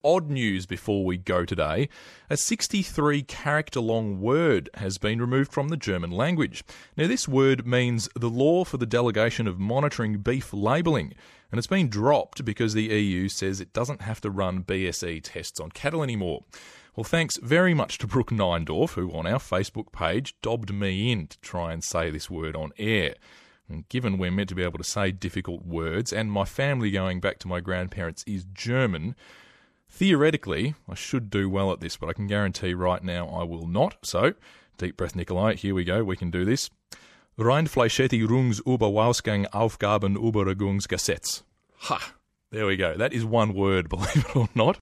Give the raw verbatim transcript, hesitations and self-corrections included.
odd news before we go today. A sixty-three character long word has been removed from the German language. Now, this word means the law for the delegation of monitoring beef labelling, and it's been dropped because the E U says it doesn't have to run B S E tests on cattle anymore. Well, thanks very much to Brooke Neindorf, who on our Facebook page dobbed me in to try and say this word on air. And given we're meant to be able to say difficult words, and my family going back to my grandparents is German, theoretically I should do well at this, but I can guarantee right now I will not. So, deep breath, Nikolai, here we go, we can do this. Reinfleischädigungsüberwachung Aufgabenüberwachungsgesetz. Ha! There we go. That is one word, believe it or not.